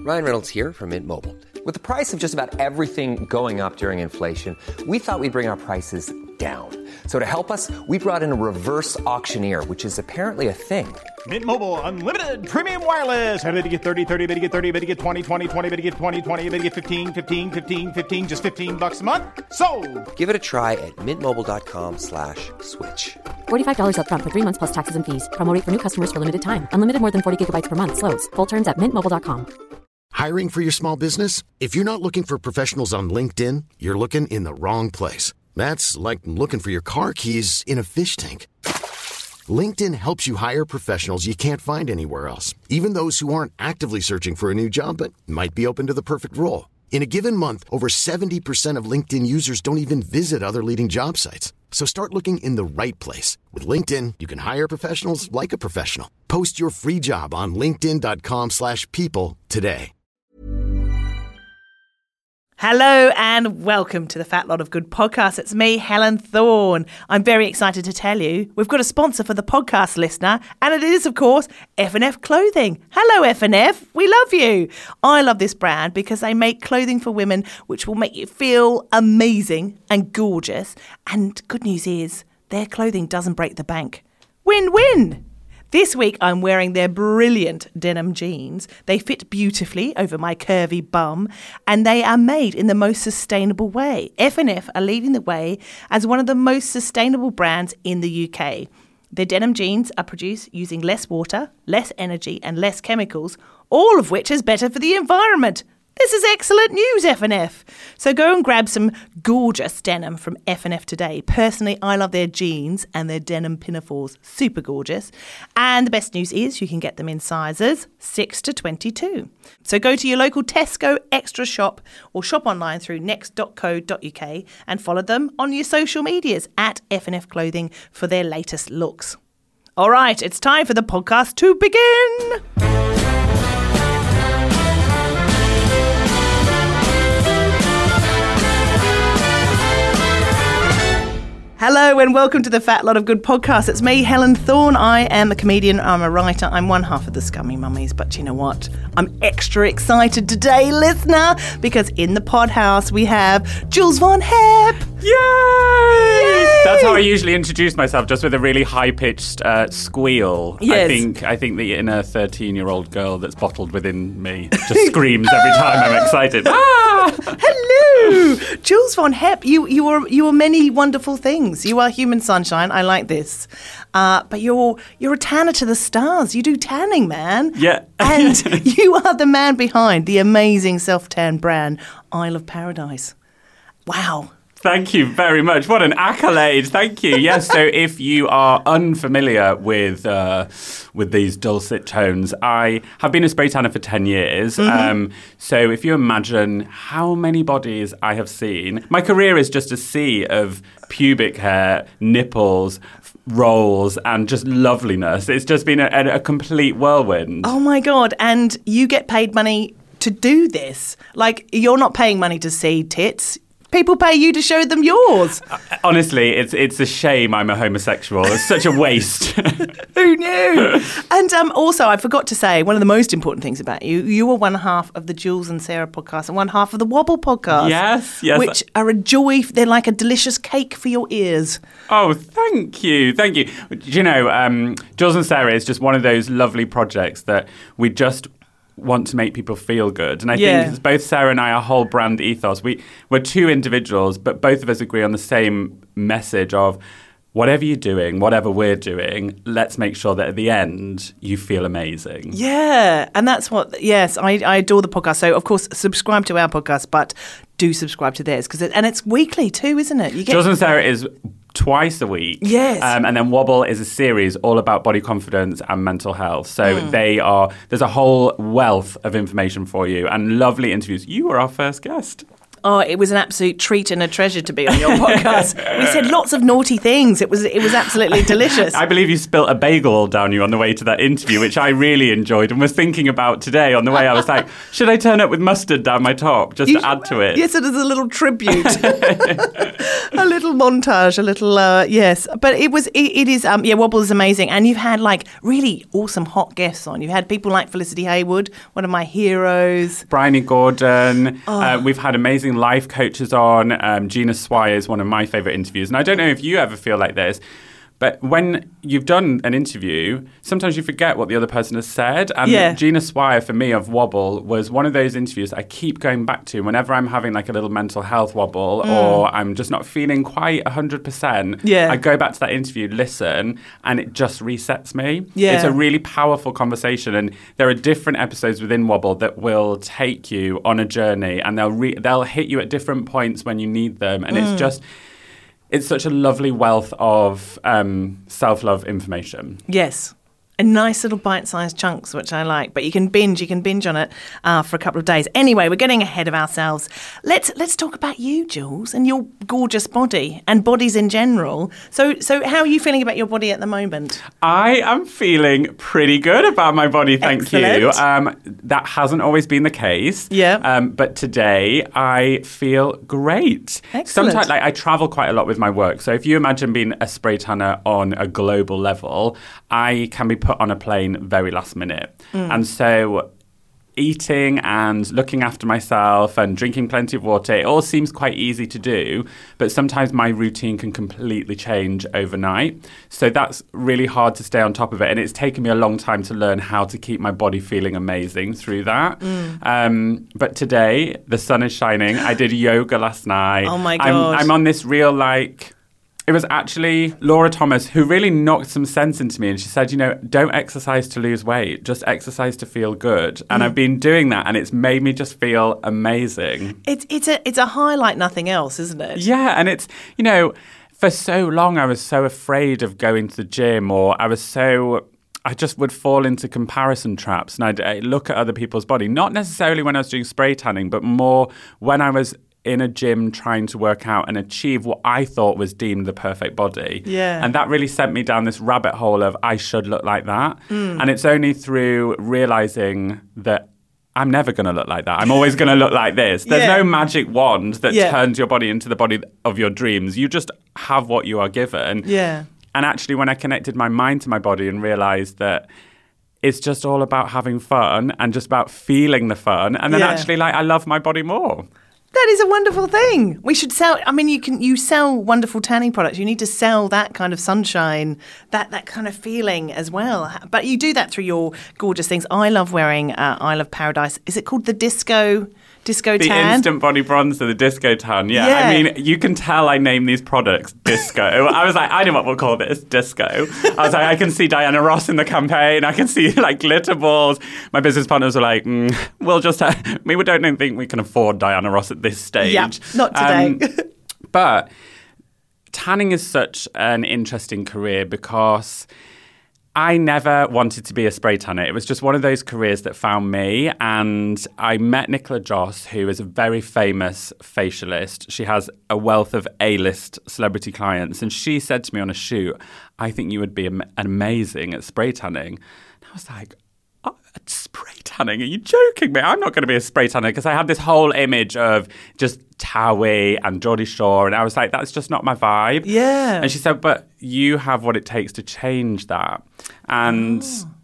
Ryan Reynolds here from Mint Mobile. With the price of just about everything going up during inflation, we thought we'd bring our prices down. So to help us, we brought in a reverse auctioneer, which is apparently a thing. Mint Mobile Unlimited Premium Wireless. How to get 30, 30, bit to get 30, bit to get 20, 20, 20, bit to get 20, 20, bit to get 15, 15, 15, 15, just $15 a month? Sold! Give it a try at mintmobile.com/switch. $45 up front for 3 months plus taxes and fees. Promo rate for new customers for limited time. Unlimited more than 40 gigabytes per month. Slows full terms at mintmobile.com. Hiring for your small business? If you're not looking for professionals on LinkedIn, you're looking in the wrong place. That's like looking for your car keys in a fish tank. LinkedIn helps you hire professionals you can't find anywhere else, even those who aren't actively searching for a new job but might be open to the perfect role. In a given month, over 70% of LinkedIn users don't even visit other leading job sites. So start looking in the right place. With LinkedIn, you can hire professionals like a professional. Post your free job on linkedin.com/people today. Hello and welcome to the Fat Lot of Good podcast. It's me, Helen Thorne. I'm very excited to tell you we've got a sponsor for the podcast listener, and it is, of course, F&F Clothing. Hello, F&F. We love you. I love this brand because they make clothing for women which will make you feel amazing and gorgeous. And good news is their clothing doesn't break the bank. Win-win. This week, I'm wearing their brilliant denim jeans. They fit beautifully over my curvy bum, and they are made in the most sustainable way. F&F are leading the way as one of the most sustainable brands in the UK. Their denim jeans are produced using less water, less energy, and less chemicals, all of which is better for the environment. This is excellent news, F&F. So go and grab some gorgeous denim from F&F today. Personally, I love their jeans and their denim pinafores. Super gorgeous. And the best news is you can get them in sizes 6 to 22. So go to your local Tesco Extra shop or shop online through next.co.uk and follow them on your social medias at F&F Clothing for their latest looks. All right, it's time for the podcast to begin. Hello and welcome to the Fat Lot of Good podcast. It's me, Helen Thorne. I am a comedian, I'm a writer, I'm one half of the Scummy Mummies, but you know what? I'm extra excited today, listener, because in the pod house we have Jules Von Hep. Yay! Yay! That's how I usually introduce myself, just with a really high-pitched squeal. Yes. I think the inner 13-year-old girl that's bottled within me just screams every time I'm excited. Ah! Hello! Jules Von Hep, you are many wonderful things. You are human sunshine. I like this. But you're a tanner to the stars. You do tanning, man. Yeah. And you are the man behind the amazing self-tan brand, Isle of Paradise. Wow. Thank you very much. What an accolade. Thank you. Yes, so if you are unfamiliar with these dulcet tones, I have been a spray tanner for 10 years. Mm-hmm. So if you imagine how many bodies I have seen, my career is just a sea of pubic hair, nipples, rolls, and just loveliness. It's just been a complete whirlwind. Oh, my God. And you get paid money to do this. Like, you're not paying money to see tits. People pay you to show them yours. Honestly, it's a shame I'm a homosexual. It's such a waste. Who knew? And also, I forgot to say, one of the most important things about you, you are one half of the Jules and Sarah podcast and one half of the Wobble podcast. Yes. Which are a joy. They're like a delicious cake for your ears. Oh, thank you. Thank you. You know, Jules and Sarah is just one of those lovely projects that we just want to make people feel good. And I think both Sarah and I, our whole brand ethos, we're two individuals, but both of us agree on the same message of whatever you're doing, whatever we're doing, let's make sure that at the end you feel amazing. Yeah, and that's what, yes, I adore the podcast. So, of course, subscribe to our podcast, but do subscribe to theirs. And it's weekly too, isn't it? Jules and Sarah is twice a week. Yes. And then Wobble is a series all about body confidence and mental health. So there's a whole wealth of information for you and lovely interviews. You were our first guest. Oh, it was an absolute treat and a treasure to be on your podcast. We said lots of naughty things. It was absolutely delicious. I believe you spilt a bagel all down you on the way to that interview, which I really enjoyed and was thinking about today on the way. I was like, should I turn up with mustard down my top just to add to it? Yes, it is a little tribute. A little montage, a little, yes. But it is, Wobble is amazing. And you've had like really awesome hot guests on. You've had people like Felicity Hayward, one of my heroes. Bryony Gordon. We've had amazing life coaches on. Gina Swire is one of my favourite interviews. And I don't know if you ever feel like this, but when you've done an interview, sometimes you forget what the other person has said. And Gina Swire, for me, of Wobble, was one of those interviews I keep going back to whenever I'm having like a little mental health wobble or I'm just not feeling quite 100%. Yeah. I go back to that interview, listen, and it just resets me. Yeah. It's a really powerful conversation. And there are different episodes within Wobble that will take you on a journey and they'll hit you at different points when you need them. And it's such a lovely wealth of self-love information. Yes. And nice little bite-sized chunks, which I like. But you can binge on it for a couple of days. Anyway, we're getting ahead of ourselves. Let's talk about you, Jules, and your gorgeous body and bodies in general. So how are you feeling about your body at the moment? I am feeling pretty good about my body, thank you. Excellent. That hasn't always been the case. Yeah. But today I feel great. Excellent. Sometimes I travel quite a lot with my work. So if you imagine being a spray tanner on a global level, I can be put on a plane very last minute. And so eating and looking after myself and drinking plenty of water, it all seems quite easy to do, but sometimes my routine can completely change overnight. So that's really hard to stay on top of it. And it's taken me a long time to learn how to keep my body feeling amazing through that. But today, the sun is shining. I did yoga last night. Oh my God. I'm on this real it was actually Laura Thomas who really knocked some sense into me. And she said, don't exercise to lose weight, just exercise to feel good. And I've been doing that and it's made me just feel amazing. It's a high like nothing else, isn't it? Yeah. And it's, for so long I was so afraid of going to the gym or I just would fall into comparison traps. And I'd look at other people's body, not necessarily when I was doing spray tanning, but more when I was in a gym trying to work out and achieve what I thought was deemed the perfect body. Yeah. And that really sent me down this rabbit hole of I should look like that. And it's only through realizing that I'm never going to look like that. I'm always going to look like this. There's no magic wand that turns your body into the body of your dreams. You just have what you are given. Yeah. And actually, when I connected my mind to my body and realized that it's just all about having fun and just about feeling the fun. And then actually, I love my body more. That is a wonderful thing. We should sell. I mean, you sell wonderful tanning products. You need to sell that kind of sunshine, that kind of feeling as well. But you do that through your gorgeous things. I love wearing Isle of Paradise. Is it called the Disco tan? The Instant Body Bronzer, the Disco Tan. Yeah. I mean, you can tell I named these products Disco. I was like, I know what we'll call this, Disco. I was like, I can see Diana Ross in the campaign. I can see glitter balls. My business partners were like, we'll just we don't think we can afford Diana Ross at this stage. Yeah, not today. But tanning is such an interesting career because I never wanted to be a spray tanner. It was just one of those careers that found me. And I met Nicola Joss, who is a very famous facialist. She has a wealth of A-list celebrity clients. And she said to me on a shoot, I think you would be amazing at spray tanning. And I was like, spray tanning? Are you joking me? I'm not going to be a spray tanner because I had this whole image of just Towie and Geordie Shore, and I was like, that's just not my vibe. Yeah. And she said, but you have what it takes to change that. And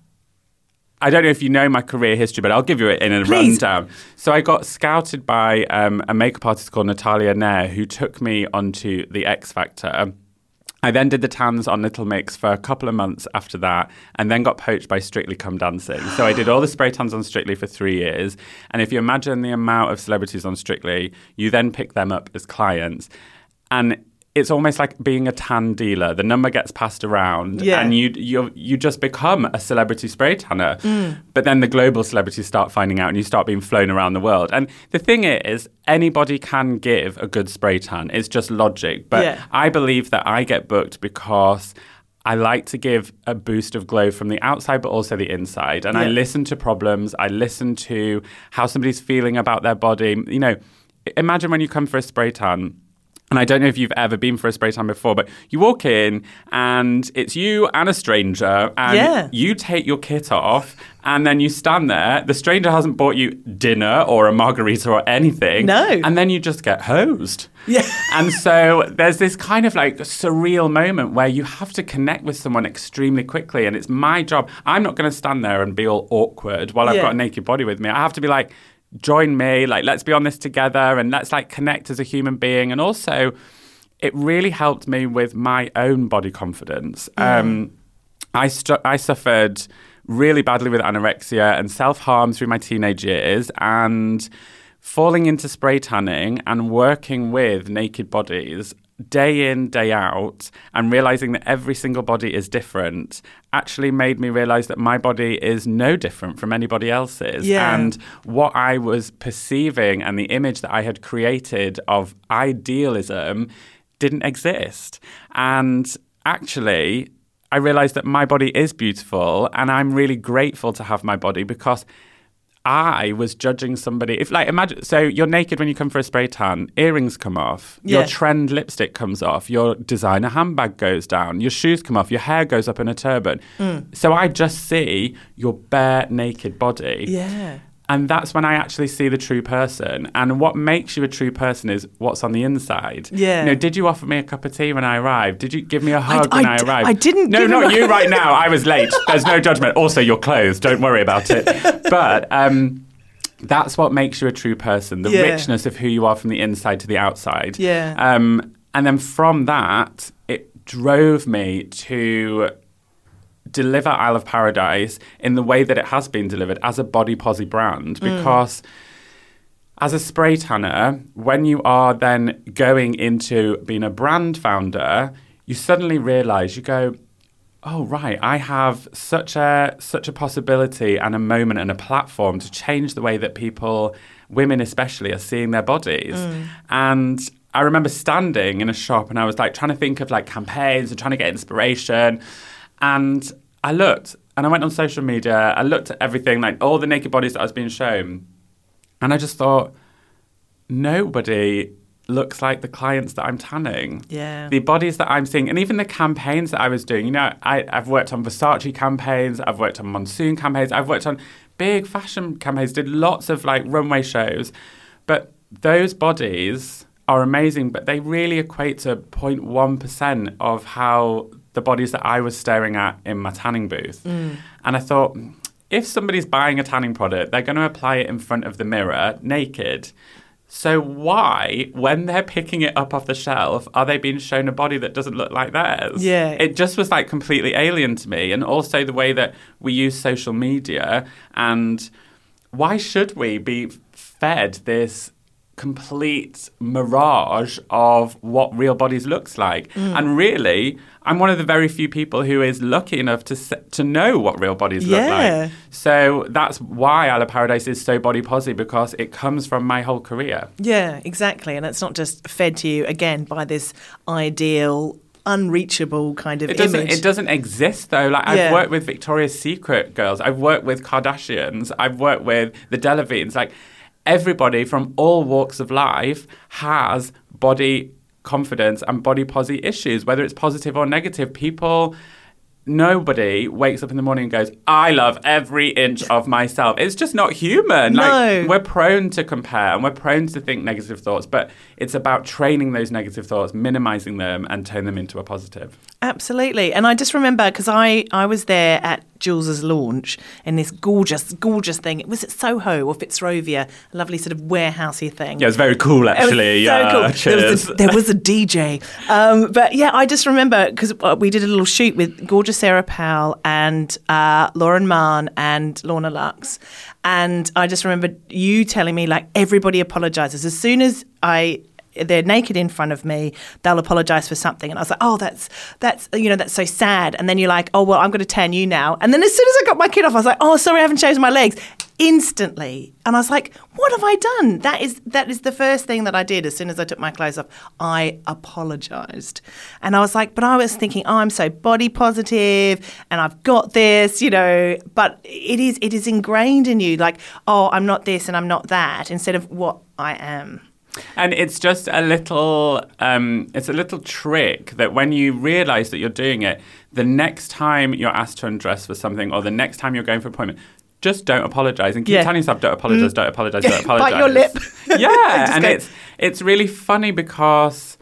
I don't know if you know my career history, but I'll give you it in a rundown. So I got scouted by a makeup artist called Natalia Nair, who took me onto the X Factor. I then did the tans on Little Mix for a couple of months after that and then got poached by Strictly Come Dancing. So I did all the spray tans on Strictly for 3 years. And if you imagine the amount of celebrities on Strictly, you then pick them up as clients. And it's almost like being a tan dealer. The number gets passed around and you just become a celebrity spray tanner. But then the global celebrities start finding out and you start being flown around the world. And the thing is, anybody can give a good spray tan. It's just logic. But I believe that I get booked because I like to give a boost of glow from the outside, but also the inside. And I listen to problems. I listen to how somebody's feeling about their body. imagine when you come for a spray tan. And I don't know if you've ever been for a spray tan before, but you walk in and it's you and a stranger and you take your kit off and then you stand there. The stranger hasn't bought you dinner or a margarita or anything. No. And then you just get hosed. Yeah. And so there's this kind of like surreal moment where you have to connect with someone extremely quickly. And it's my job. I'm not going to stand there and be all awkward while I've got a naked body with me. I have to be like, join me, like, let's be on this together and let's like connect as a human being. And also it really helped me with my own body confidence. I suffered really badly with anorexia and self-harm through my teenage years, and falling into spray tanning and working with naked bodies day in, day out, and realizing that every single body is different actually made me realize that my body is no different from anybody else's. Yeah. And what I was perceiving and the image that I had created of idealism didn't exist. And actually, I realized that my body is beautiful, and I'm really grateful to have my body because I was judging somebody. If like imagine, so you're naked when you come for a spray tan, earrings come off, your trend lipstick comes off, your designer handbag goes down, your shoes come off, your hair goes up in a turban. So I just see your bare naked body. Yeah. And that's when I actually see the true person. And what makes you a true person is what's on the inside. Yeah. You know, did you offer me a cup of tea when I arrived? Did you give me a hug when I arrived? I didn't. No, not you right now. I was late. There's no judgment. Also, your clothes. Don't worry about it. But that's what makes you a true person. The richness of who you are from the inside to the outside. Yeah. And then from that, it drove me to deliver Isle of Paradise in the way that it has been delivered as a body posi brand, because as a spray tanner, when you are then going into being a brand founder, you suddenly realize, you go, oh, right, I have such a possibility and a moment and a platform to change the way that people, women especially, are seeing their bodies. And I remember standing in a shop and I was like trying to think of like campaigns and trying to get inspiration. And I looked and I went on social media. I looked at everything, like all the naked bodies that I was being shown. And I just thought, nobody looks like the clients that I'm tanning. Yeah. The bodies that I'm seeing, and even the campaigns that I was doing. You know, I've worked on Versace campaigns. I've worked on Monsoon campaigns. I've worked on big fashion campaigns, did lots of like runway shows. But those bodies are amazing, but they really equate to 0.1% of how the bodies that I was staring at in my tanning booth. And I thought, if somebody's buying a tanning product, they're going to apply it in front of the mirror naked. So why, when they're picking it up off the shelf, are they being shown a body that doesn't look like theirs? Yeah. It just was like completely alien to me. And also the way that we use social media, and why should we be fed this complete mirage of what real bodies looks like? And really, I'm one of the very few people who is lucky enough to know what real bodies look like. So that's why Isle of Paradise is so body posi, because it comes from my whole career. Yeah, exactly. And it's not just fed to you, again, by this ideal, unreachable kind of image. It doesn't exist, though. Like I've worked with Victoria's Secret girls. I've worked with Kardashians. I've worked with the Delavines. Like, everybody from all walks of life has body confidence and body posi issues, whether it's positive or negative. Nobody wakes up in the morning and goes, I love every inch of myself. It's just not human. No. Like, we're prone to compare and we're prone to think negative thoughts, but it's about training those negative thoughts, minimizing them, and turn them into a positive. Absolutely. And I just remember, because I was there at Jules's launch in this gorgeous, gorgeous thing. It was at Soho or Fitzrovia, a lovely sort of warehousey thing. Yeah, it was very cool, actually. It was so cool. Cheers. There was a DJ. But yeah, I just remember, because we did a little shoot with gorgeous Sarah Powell and Lauren Mahon and Lorna Lux. And I just remember you telling me, like, everybody apologises. As soon as they're naked in front of me, they'll apologise for something. And I was like, oh, that's so sad. And then you're like, oh, well, I'm going to tan you now. And then as soon as I got my kid off, I was like, oh, sorry, I haven't shaved my legs. Instantly. And I was like, what have I done? That is the first thing that I did as soon as I took my clothes off. I apologised. And I was like, but I was thinking, oh, I'm so body positive and I've got this, but it is ingrained in you, like, oh, I'm not this and I'm not that, instead of what I am. And it's just it's a little trick that when you realise that you're doing it, the next time you're asked to undress for something or the next time you're going for an appointment, just don't apologise and keep telling yourself, don't apologise, don't apologise, don't apologise. Bite your lip. Yeah, and it's really funny because,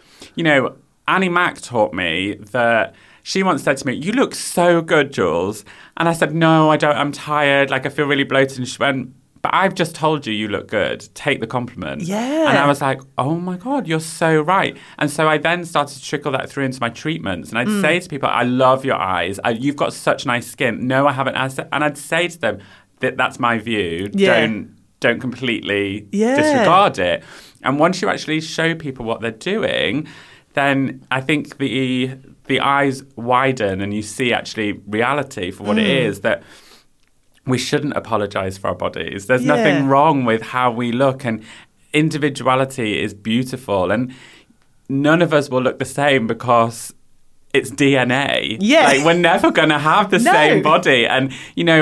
Annie Mac taught me that she once said to me, "You look so good, Jules." And I said, "No, I don't. I'm tired. I feel really bloated." And she went, "But I've just told you look good. Take the compliment." Yeah. And I was like, "Oh my God, you're so right." And so I then started to trickle that through into my treatments. And I'd say to people, "I love your eyes. You've got such nice skin." "No, I haven't." And I'd say to them, "That's my view. Yeah. Don't completely disregard it." And once you actually show people what they're doing, then I think the eyes widen and you see actually reality for what it is, that we shouldn't apologise for our bodies. There's nothing wrong with how we look, and individuality is beautiful, and none of us will look the same because it's DNA. Yeah. Like, we're never going to have the same body. And,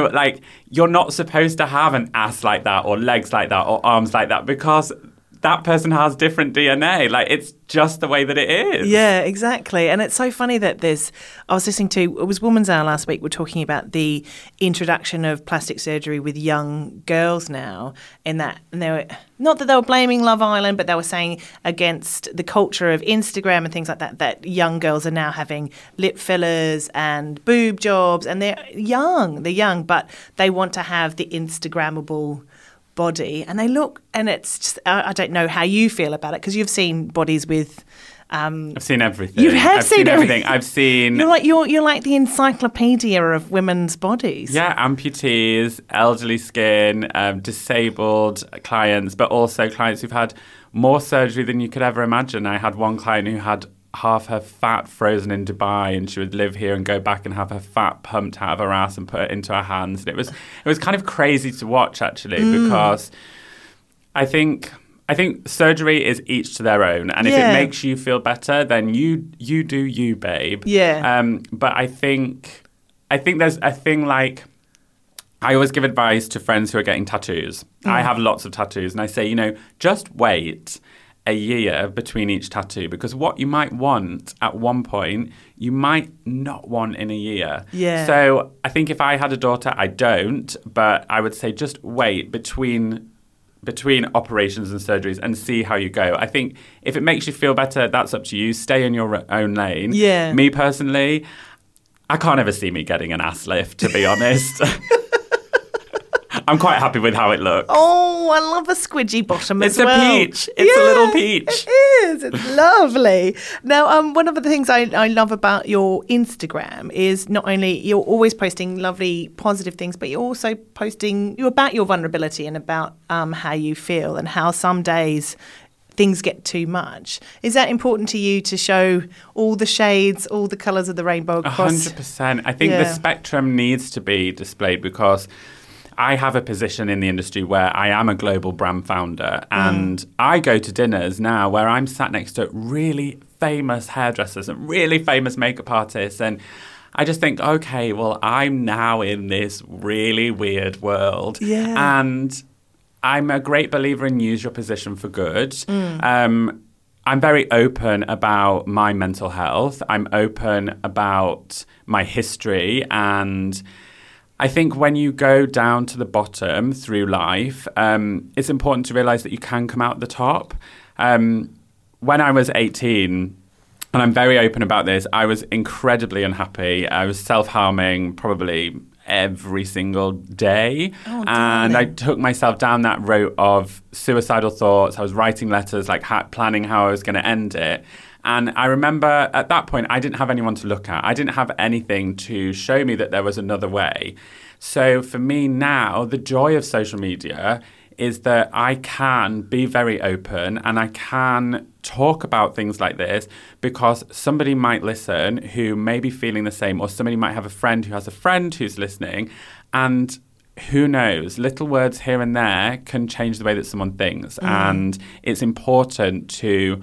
you're not supposed to have an ass like that or legs like that or arms like that because that person has different DNA. It's just the way that it is. Yeah, exactly. And it's so funny that I was listening to, it was Woman's Hour last week, we're talking about the introduction of plastic surgery with young girls now, and they were, not that they were blaming Love Island, but they were saying against the culture of Instagram and things like that young girls are now having lip fillers and boob jobs, and they're young, but they want to have the Instagrammable body, and they look, and it's just, I don't know how you feel about it because you've seen bodies with I've seen everything. You have seen everything. I've seen. You're like the encyclopedia of women's bodies. Yeah, amputees, elderly skin, disabled clients, but also clients who've had more surgery than you could ever imagine. I had one client who had half her fat frozen in Dubai, and she would live here and go back and have her fat pumped out of her ass and put it into her hands. And it was kind of crazy to watch, actually, because I think surgery is each to their own, and if it makes you feel better, then you do you, babe. Yeah. But I think there's a thing like, I always give advice to friends who are getting tattoos. I have lots of tattoos, and I say, just wait a year between each tattoo, because what you might want at one point, you might not want in a year. Yeah. So I think if I had a daughter, I don't, but I would say just wait between operations and surgeries and see how you go. I think if it makes you feel better, that's up to you. Stay in your own lane. Yeah. Me personally, I can't ever see me getting an ass lift, to be honest. I'm quite happy with how it looks. Oh, I love a squidgy bottom as well. It's a peach. It's a little peach. It is. It's lovely. Now, one of the things I love about your Instagram is not only you're always posting lovely, positive things, but you're also posting about your vulnerability and about how you feel and how some days things get too much. Is that important to you to show all the shades, all the colours of the rainbow across? 100%. I think the spectrum needs to be displayed because I have a position in the industry where I am a global brand founder, and I go to dinners now where I'm sat next to really famous hairdressers and really famous makeup artists, and I just think, okay, well, I'm now in this really weird world. Yeah. And I'm a great believer in use your position for good. I'm very open about my mental health. I'm open about my history, and I think when you go down to the bottom through life, it's important to realise that you can come out the top. When I was 18, and I'm very open about this, I was incredibly unhappy. I was self-harming probably every single day. Oh, and I took myself down that route of suicidal thoughts. I was writing letters, planning how I was going to end it. And I remember at that point, I didn't have anyone to look at. I didn't have anything to show me that there was another way. So for me now, the joy of social media is that I can be very open and I can talk about things like this because somebody might listen who may be feeling the same, or somebody might have a friend who has a friend who's listening. And who knows, little words here and there can change the way that someone thinks. And it's important to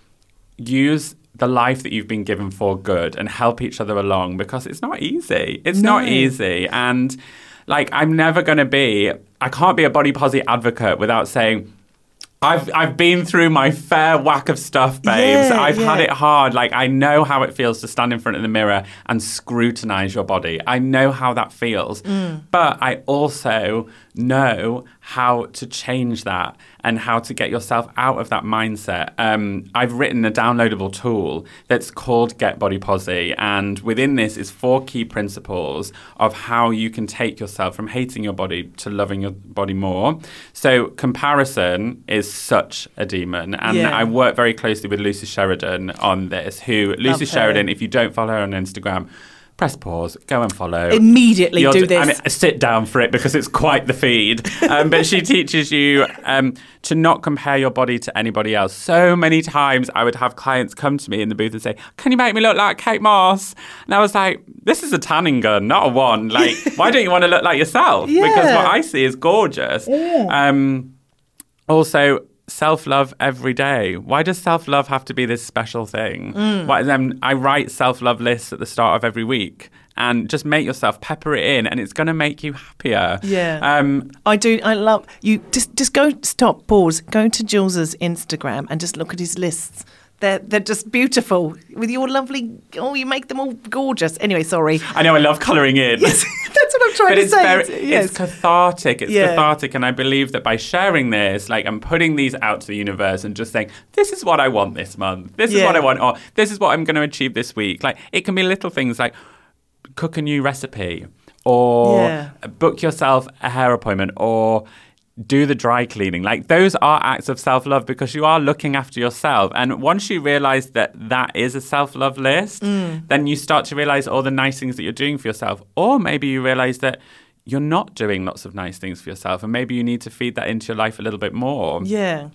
use the life that you've been given for good and help each other along, because it's not easy. It's not easy. And I can't be a body positive advocate without saying, I've been through my fair whack of stuff, babes. Yeah, I've had yeah. it hard. Like, I know how it feels to stand in front of the mirror and scrutinize your body. I know how that feels. But I also know how to change that and how to get yourself out of that mindset. I've written a downloadable tool that's called Get Body Posi, and within this is 4 key principles of how you can take yourself from hating your body to loving your body more. So comparison is such a demon, and Yeah. I work very closely with Lucy Sheridan on this, Lucy her. Sheridan, if you don't follow her on Instagram, press pause, go and follow. Immediately do this. I mean, sit down for it because it's quite the feed. But she teaches you to not compare your body to anybody else. So many times I would have clients come to me in the booth and say, can you make me look like Kate Moss? And I was like, this is a tanning gun, not a wand. Like, why don't you want to look like yourself? Yeah. Because what I see is gorgeous. Yeah. Also, self-love every day. Why does self-love have to be this special thing? I write self-love lists at the start of every week, and just make yourself pepper it in, and it's going to make you happier. Yeah. I do. I love you. Just go, stop, pause, go to Jules's Instagram and just look at his lists. They're just beautiful with your lovely. Oh, you make them all gorgeous. Anyway, sorry. I know. I love colouring in. Yes, that's what I'm trying to say. It's cathartic. It's cathartic, and I believe that by sharing this, like, and putting these out to the universe, and just saying, "This is what I want this month. This is what I want," or "This is what I'm going to achieve this week." Like, it can be little things like cook a new recipe, or book yourself a hair appointment, or do the dry cleaning. Like, those are acts of self-love because you are looking after yourself. And once you realize that that is a self-love list, then you start to realize all the nice things that you're doing for yourself. Or maybe you realize that you're not doing lots of nice things for yourself, and maybe you need to feed that into your life a little bit more. Yeah.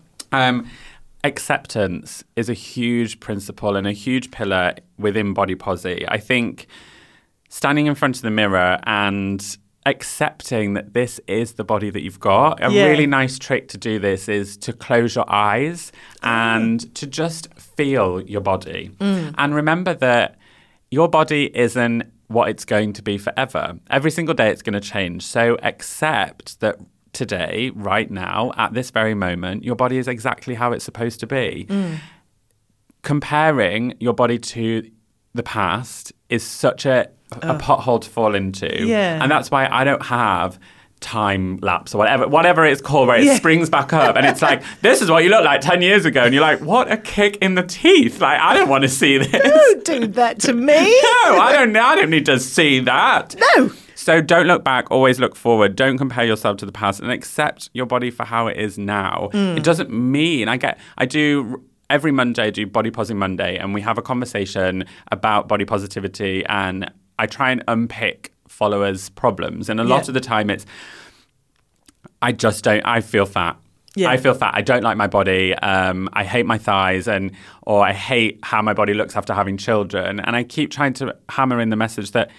Acceptance is a huge principle and a huge pillar within Body Posi. I think standing in front of the mirror and accepting that this is the body that you've got. A really nice trick to do this is to close your eyes and to just feel your body. And remember that your body isn't what it's going to be forever. Every single day it's going to change. So accept that today, right now, at this very moment, your body is exactly how it's supposed to be. Comparing your body to the past is such a pothole to fall into. Yeah. And that's why I don't have time lapse or whatever it's called, where it springs back up and it's like, this is what you looked like 10 years ago. And you're like, what a kick in the teeth. Like, I don't want to see this. Don't do that to me. No, I don't need to see that. No. So don't look back, always look forward. Don't compare yourself to the past, and accept your body for how it is now. It doesn't mean, every Monday I do Body Posi Monday, and we have a conversation about body positivity, and I try and unpick followers' problems. And a lot of the time it's, I feel fat. Yeah. I feel fat. I don't like my body. I hate my thighs, or I hate how my body looks after having children. And I keep trying to hammer in the message that,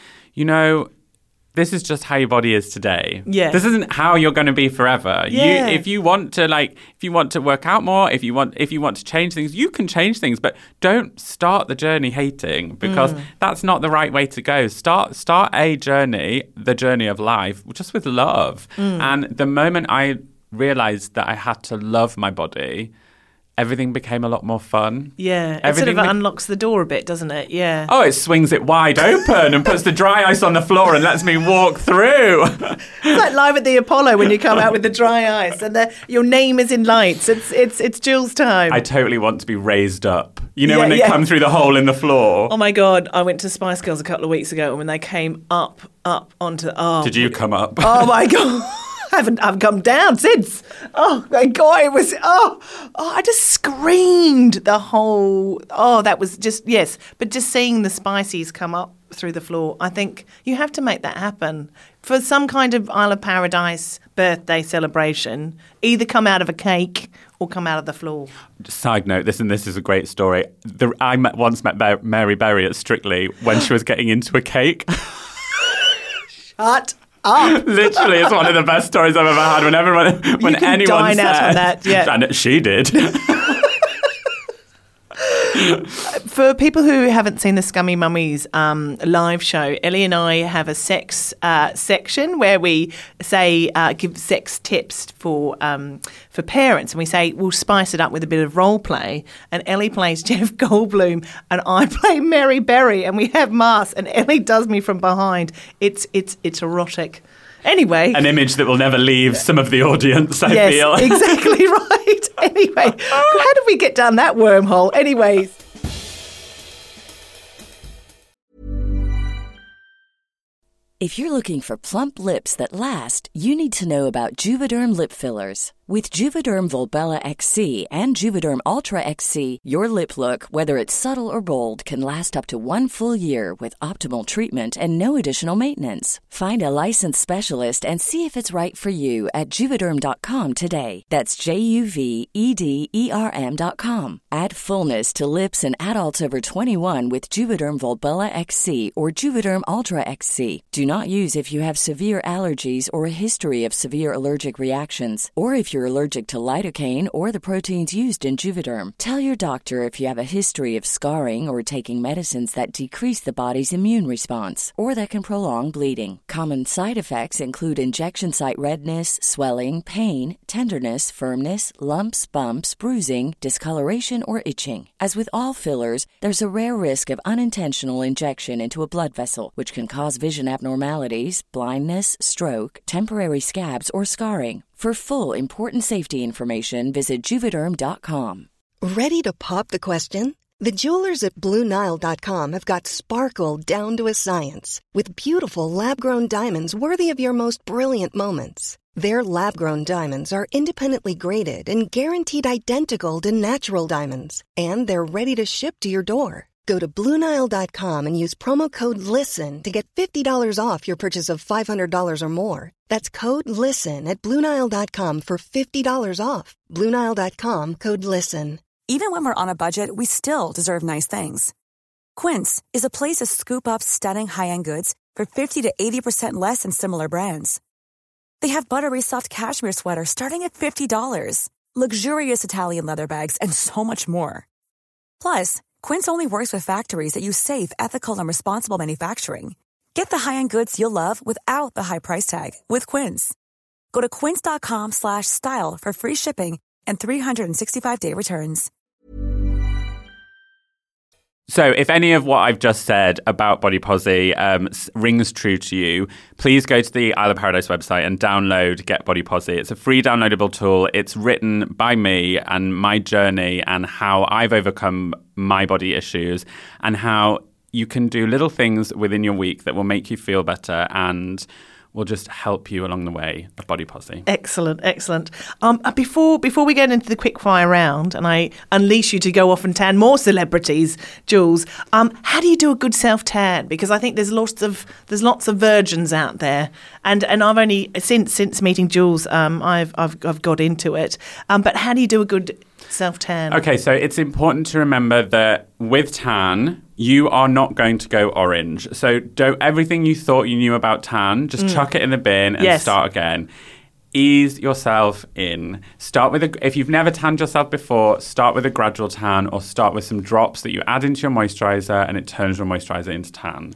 this is just how your body is today. Yeah. This isn't how you're going to be forever. Yeah. If you want to work out more, if you want to change things, you can change things, but don't start the journey hating, because that's not the right way to go. Start a journey, the journey of life, just with love. And the moment I realized that I had to love my body, everything became a lot more fun. Yeah, it sort of unlocks the door a bit, doesn't it? Yeah. Oh, it swings it wide open and puts the dry ice on the floor and lets me walk through. It's like Live at the Apollo when you come out with the dry ice and your name is in lights. It's Jules time. I totally want to be raised up. When they come through the hole in the floor. Oh my God, I went to Spice Girls a couple of weeks ago, and when they came up onto... Did you come up? Oh my God. I've come down since. Oh my God, it was, I just screamed the whole, that was just, yes. But just seeing the Spices come up through the floor, I think you have to make that happen. For some kind of Isle of Paradise birthday celebration, either come out of a cake or come out of the floor. Side note, this is a great story. I once met Mary Berry at Strictly when she was getting into a cake. Shut up. Literally, it's one of the best stories I've ever had. When anyone dine said, out on that, yeah. And she did. For people who haven't seen the Scummy Mummies live show, Ellie and I have a sex section where we say give sex tips for parents, and we say we'll spice it up with a bit of role play. And Ellie plays Jeff Goldblum, and I play Mary Berry, and we have masks, and Ellie does me from behind. It's erotic. Anyway, an image that will never leave some of the audience. I yes, feel exactly right. Anyway, how did we get down that wormhole? Anyways. If you're looking for plump lips that last, you need to know about Juvederm lip fillers. With Juvederm Volbella XC and Juvederm Ultra XC, your lip look, whether it's subtle or bold, can last up to 1 full year with optimal treatment and no additional maintenance. Find a licensed specialist and see if it's right for you at Juvederm.com today. That's JUVEDERM.com. Add fullness to lips in adults over 21 with Juvederm Volbella XC or Juvederm Ultra XC. Do not use if you have severe allergies or a history of severe allergic reactions, or if you're allergic to lidocaine or the proteins used in Juvederm. Tell your doctor if you have a history of scarring or taking medicines that decrease the body's immune response or that can prolong bleeding. Common side effects include injection site redness, swelling, pain, tenderness, firmness, lumps, bumps, bruising, discoloration, or itching. As with all fillers, there's a rare risk of unintentional injection into a blood vessel, which can cause vision abnormalities, blindness, stroke, temporary scabs, or scarring. For full, important safety information, visit Juvederm.com. Ready to pop the question? The jewelers at BlueNile.com have got sparkle down to a science with beautiful lab-grown diamonds worthy of your most brilliant moments. Their lab-grown diamonds are independently graded and guaranteed identical to natural diamonds, and they're ready to ship to your door. Go to BlueNile.com and use promo code LISTEN to get $50 off your purchase of $500 or more. That's code LISTEN at BlueNile.com for $50 off. BlueNile.com, code LISTEN. Even when we're on a budget, we still deserve nice things. Quince is a place to scoop up stunning high-end goods for 50 to 80% less than similar brands. They have buttery soft cashmere sweaters starting at $50, luxurious Italian leather bags, and so much more. Plus, Quince only works with factories that use safe, ethical, and responsible manufacturing. Get the high-end goods you'll love without the high price tag with Quince. Go to quince.com/style for free shipping and 365-day returns. So if any of what I've just said about Body Posi rings true to you, please go to the Isle of Paradise website and download Get Body Posi. It's a free downloadable tool. It's written by me and my journey and how I've overcome my body issues and how you can do little things within your week that will make you feel better and will just help you along the way of Body Posi. Excellent, excellent. Before we get into the quick fire round and I unleash you to go off and tan more celebrities, Jules, how do you do a good self tan? Because I think there's lots of virgins out there, and I've only since meeting Jules, I've got into it. But how do you do a good self-tan? Okay, so it's important to remember that with tan, you are not going to go orange. So don't everything you thought you knew about tan, just chuck it in the bin and start again. Ease yourself in. Start with if you've never tanned yourself before, start with a gradual tan or start with some drops that you add into your moisturizer and it turns your moisturizer into tan.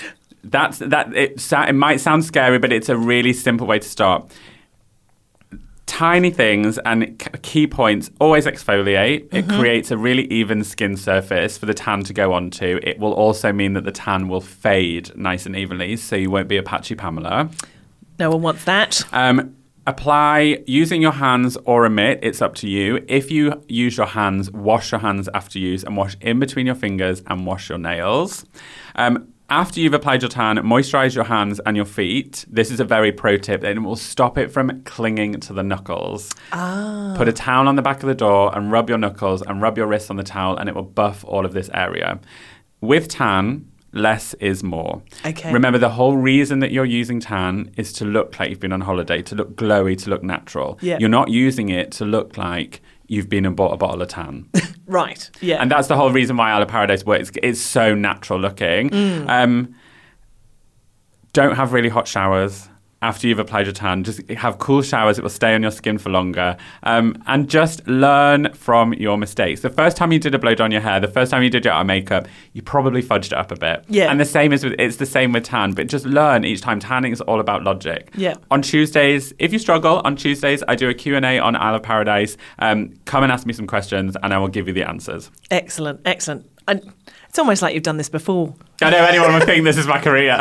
It might sound scary, but it's a really simple way to start. Tiny things and key points, always exfoliate. It creates a really even skin surface for the tan to go onto. It will also mean that the tan will fade nice and evenly, so you won't be a patchy Pamela. No one wants that. Apply using your hands or a mitt. It's up to you. If you use your hands, wash your hands after use and wash in between your fingers and wash your nails. After you've applied your tan, moisturize your hands and your feet. This is a very pro tip, and it will stop it from clinging to the knuckles. Put a towel on the back of the door and rub your knuckles and rub your wrists on the towel, and it will buff all of this area. With tan, less is more. Okay. Remember, the whole reason that you're using tan is to look like you've been on holiday, to look glowy, to look natural. Yeah. You're not using it to look like you've been and bought a bottle of tan. Right, yeah. And that's the whole reason why Isle of Paradise works. It's so natural looking. Don't have really hot showers. after you've applied your tan. Just have cool showers. It will stay on your skin for longer. And just learn from your mistakes. The first time you did a blow dry on your hair, the first time you did your eye makeup, you probably fudged it up a bit. Yeah. And it's the same with tan, but just learn each time. Tanning is all about logic. Yeah. On Tuesdays, if you struggle, on Tuesdays, I do a Q&A on Isle of Paradise. Come and ask me some questions and I will give you the answers. Excellent. And it's almost like you've done this before. I know anyone would think this is my career.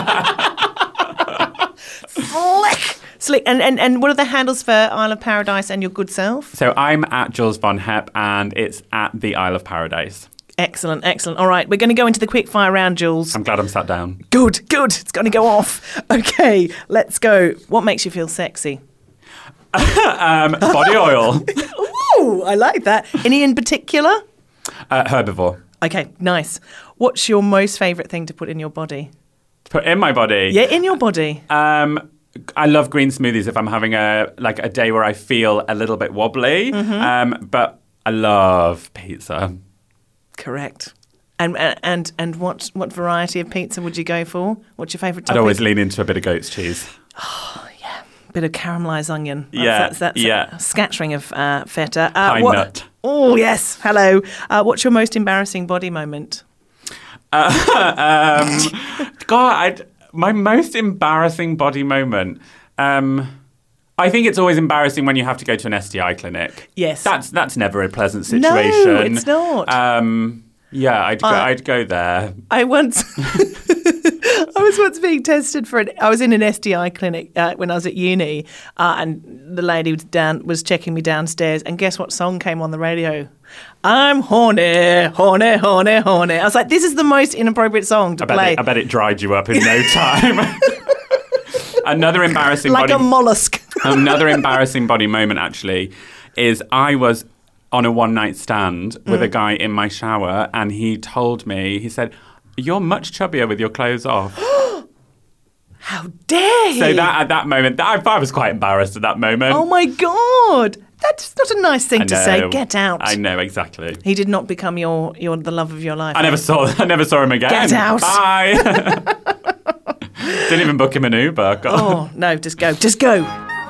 Slick. And what are the handles for Isle of Paradise and your good self? So I'm at Jules Von Hep and it's at the Isle of Paradise. Excellent. All right, we're going to go into the quick fire round, Jules. I'm glad I'm sat down. Good. It's going to go off. Okay, let's go. What makes you feel sexy? Body oil. Ooh, I like that. Any in particular? Herbivore. Okay, nice. What's your most favourite thing to put in your body? Put in my body? Yeah, in your body. I love green smoothies if I'm having a day where I feel a little bit wobbly. Mm-hmm. But I love pizza. Correct. And what variety of pizza would you go for? What's your favourite topping? I'd always lean into a bit of goat's cheese. Oh, yeah. Bit of caramelised onion. That's a scattering of feta. Pine nut. Oh, yes. Hello. What's your most embarrassing body moment? My most embarrassing body moment. I think it's always embarrassing when you have to go to an STI clinic. Yes. That's never a pleasant situation. No, it's not. I'd go there. I was once being tested for I was in an STI clinic when I was at uni, and the lady was checking me downstairs, and guess what song came on the radio? I'm horny, horny, horny, horny. I was like, this is the most inappropriate song to play. I bet it dried you up in no time. Another embarrassing like a mollusk. Another embarrassing body moment, actually, is I was on a one-night stand with a guy in my shower, and he told me, he said, "You're much chubbier with your clothes off." How dare he? So at that moment, I was quite embarrassed at that moment. Oh my God. That's not a nice thing to say. Get out. I know, exactly. He did not become the love of your life. I never saw him again. Get out. Bye. Didn't even book him an Uber. God. Oh, no, just go.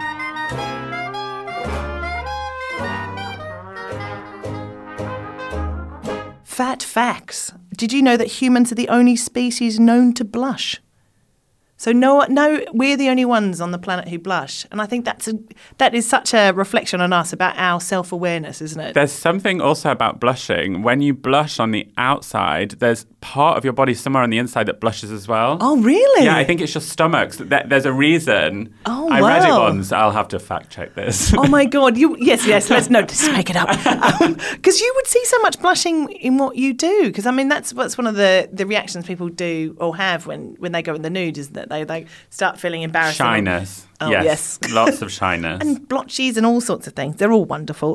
Fat facts. Did you know that humans are the only species known to blush? So no, we're the only ones on the planet who blush, and I think that is such a reflection on us about our self-awareness, isn't it? There's something also about blushing. When you blush on the outside, there's part of your body somewhere on the inside that blushes as well. Oh, really? Yeah, I think it's your stomach. There's a reason. Oh, I wow. read it once. I'll have to fact check this. Oh my God! Yes. Let's just make it up because you would see so much blushing in what you do. Because I mean, that's one of the reactions people do or have when they go in the nude, is that they start feeling embarrassed. Shyness. Oh, yes. Lots of shyness. And blotches and all sorts of things. They're all wonderful.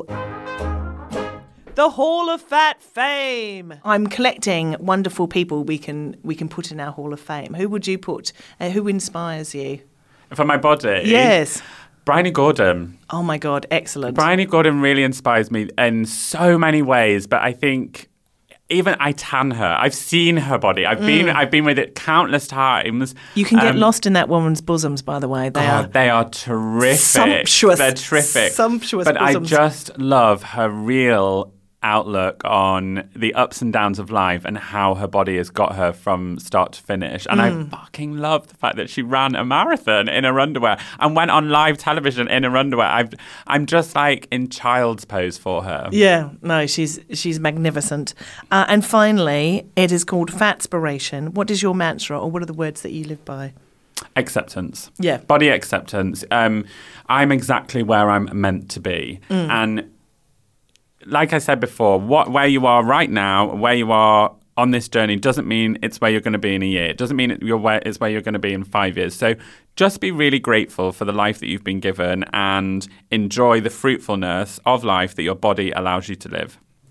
The Hall of Fat Fame. I'm collecting wonderful people we can put in our Hall of Fame. Who would you put? Who inspires you? For my body? Yes. Bryony Gordon. Oh my God, excellent. Bryony Gordon really inspires me in so many ways, but I think even I tan her. I've seen her body. I've been with it countless times. You can get lost in that woman's bosoms, by the way. They are terrific. Sumptuous. They're terrific. Sumptuous but bosoms. I just love her real outlook on the ups and downs of life and how her body has got her from start to finish. And I fucking love the fact that she ran a marathon in her underwear and went on live television in her underwear. I'm just like in child's pose for her. Yeah, no, she's magnificent. And finally, it is called Fatspiration. What is your mantra, or what are the words that you live by? Acceptance. Yeah. Body acceptance. I'm exactly where I'm meant to be. And like I said before, where you are right now, where you are on this journey, doesn't mean it's where you're going to be in a year. It doesn't mean it's where you're going to be in 5 years. So just be really grateful for the life that you've been given and enjoy the fruitfulness of life that your body allows you to live.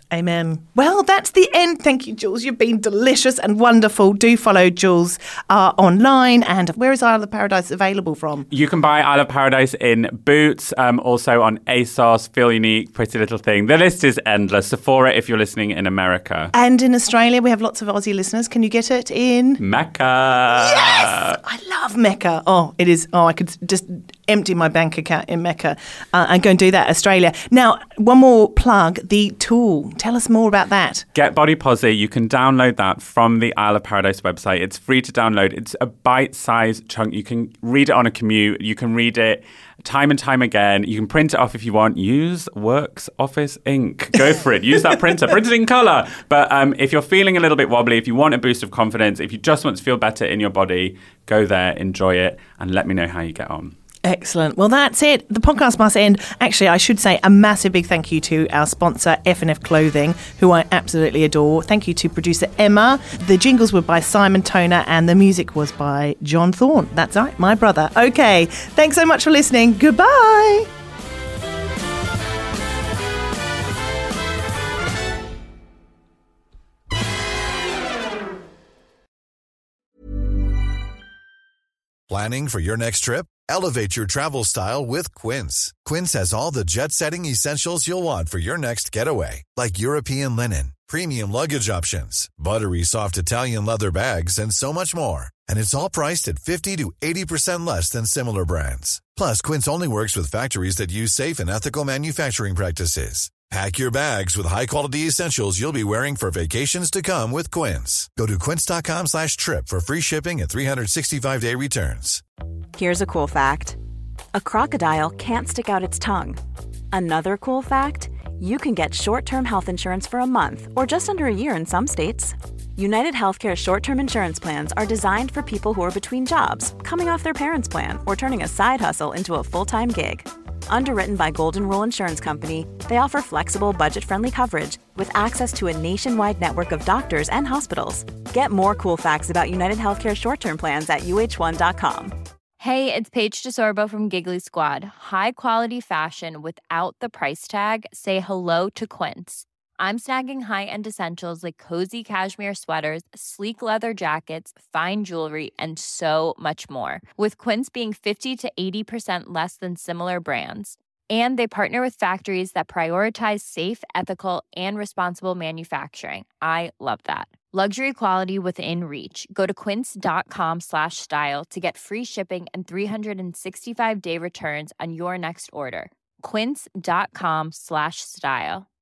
Amen. Well, that's the end. Thank you, Jules. You've been delicious and wonderful. Do follow Jules online. And where is Isle of Paradise available from? You can buy Isle of Paradise in Boots, also on ASOS, Feel Unique, Pretty Little Thing. The list is endless. Sephora if you're listening in America. And in Australia, we have lots of Aussie listeners. Can you get it in? Mecca. Yes! I love Mecca. Oh, it is. Oh, I could just empty my bank account in Mecca and go and do that, Australia. Now, one more plug, the tool. Tell us more about that. Get Body Posi. You can download that from the Isle of Paradise website. It's free to download. It's a bite-sized chunk. You can read it on a commute. You can read it time and time again. You can print it off if you want. Use Works Office ink. Go for it. Use that printer. Print it in colour. But if you're feeling a little bit wobbly, if you want a boost of confidence, if you just want to feel better in your body, go there, enjoy it, and let me know how you get on. Excellent. Well, that's it. The podcast must end. Actually, I should say a massive big thank you to our sponsor, F&F Clothing, who I absolutely adore. Thank you to producer Emma. The jingles were by Simon Toner and the music was by John Thorne. That's right, my brother. Okay, thanks so much for listening. Goodbye. Planning for your next trip? Elevate your travel style with Quince. Quince has all the jet-setting essentials you'll want for your next getaway, like European linen, premium luggage options, buttery soft Italian leather bags, and so much more. And it's all priced at 50 to 80% less than similar brands. Plus, Quince only works with factories that use safe and ethical manufacturing practices. Pack your bags with high-quality essentials you'll be wearing for vacations to come with Quince. Go to quince.com/trip for free shipping and 365-day returns. Here's a cool fact. A crocodile can't stick out its tongue. Another cool fact, you can get short-term health insurance for a month or just under a year in some states. United Healthcare short-term insurance plans are designed for people who are between jobs, coming off their parents' plan, or turning a side hustle into a full-time gig. Underwritten by Golden Rule Insurance Company, they offer flexible, budget-friendly coverage with access to a nationwide network of doctors and hospitals. Get more cool facts about United Healthcare short-term plans at uh1.com. Hey, it's Paige DeSorbo from Giggly Squad. High quality fashion without the price tag. Say hello to Quince. I'm snagging high-end essentials like cozy cashmere sweaters, sleek leather jackets, fine jewelry, and so much more. With Quince being 50 to 80% less than similar brands. And they partner with factories that prioritize safe, ethical, and responsible manufacturing. I love that. Luxury quality within reach. Go to quince.com/style to get free shipping and 365-day returns on your next order. Quince.com/style.